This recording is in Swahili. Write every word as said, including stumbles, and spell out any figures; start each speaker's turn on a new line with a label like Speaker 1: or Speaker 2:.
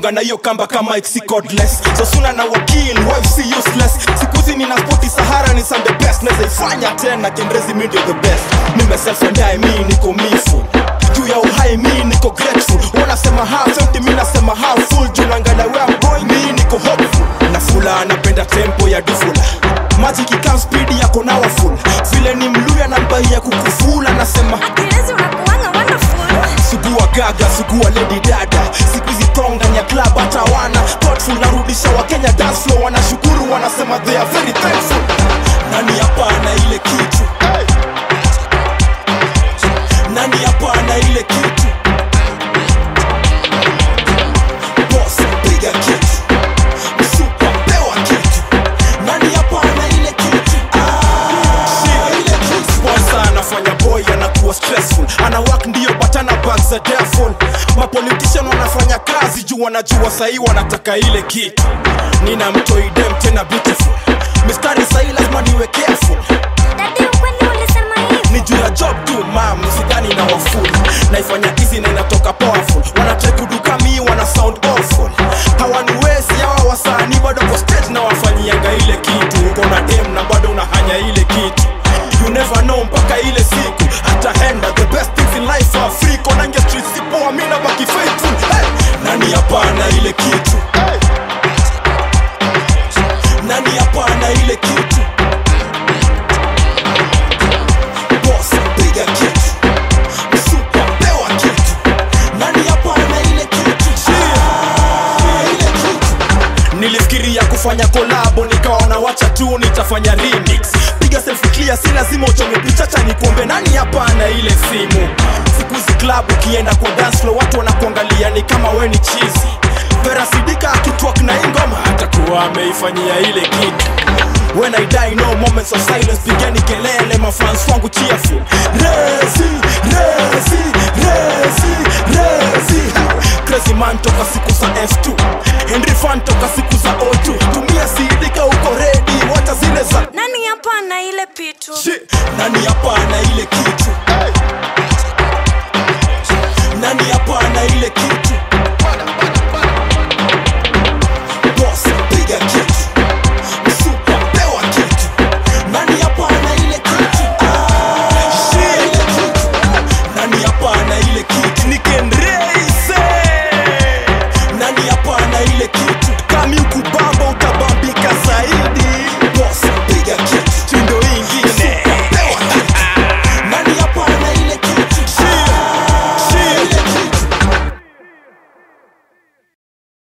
Speaker 1: gonga na hiyo kamba kama X cordless. So suna na wakili wife si useless. Sikuzi nina sporti Sahara ni some the best. Neza ifanya tena Kendrezi mimi ndio the best. Mimi self and I mimi niko mifu. Juu ya uhai mimi niko grateful. Wanasema half empty mimi nasema half full. Juu naangalia where I'm going mimi niko hopeful. Na fula anapenda tempo ya dufula. Magic ikam speed yako na full. Vile ni mluya na mbai ya kukufula nasema
Speaker 2: Akilezi unakuanga wonderful.
Speaker 1: Sugua gaga, sugua lady dada. Siku hizi tong ndani ya club hata wana thoughtful narudisha wa Kenya dance floor. Wanashukuru wanasema they are very thankful. Nani hapa na ile kitu? Nani hapa na ile kitu? Boss piga kitu. Super pewa kitu. Nani hapa na ile kitu? Ah, ile kitu. Boss anafanya boy anakuwa stressful. Ana work ndio but ana bags za devil. Ma politician wanafanya kazi juu wanajua sahi wanataka ile kitu. Nina mtoi dem tena beautiful. Mistari sahi lazima niwe careful.
Speaker 2: Daddy ukweli ulisema hivi.
Speaker 1: Ni juu ya job tu mam, usidhani na wafuli. Naifanya easy na inatoka powerful. Wanatry kuduka mi wana sound awful. Hawaniwezi hawa wasanii bado kwa stage na wafanyianga ile kitu. Uko na dem na bado unahanya ile kitu. You never know mpaka ile siku ataenda. The best things in life are free. Kona nge street sipo amina baki faithful. Hey! Nani hapa na ile kitu? Hey! Nani hapa na ile kitu? Boss piga kitu. Super pewa kitu. Nani hapa na ile kitu? Ah, ile kitu. Nilifikiria kufanya kolabo nikaona wacha tu nitafanya remix. Piga selfie clear si lazima uchome picha cha nikuombe nani hapa na ile simu. Siku zi club ukienda kwa dance floor watu wanakuangalia ni kama we ni cheesy. Vera Sidika akitwalk na ingoma atakuwa ameifanyia ile kitu. When I die no moments of silence. Pigeni kelele mafans wangu cheerful. Rezi, rezi, rezi, rezi. Crazy man toka siku za F two. Henry Fan toka siku za O two. Tumia Sidika uko ready. Wacha zile za
Speaker 2: Nani hapa na ile pitu?
Speaker 1: Shit. Nani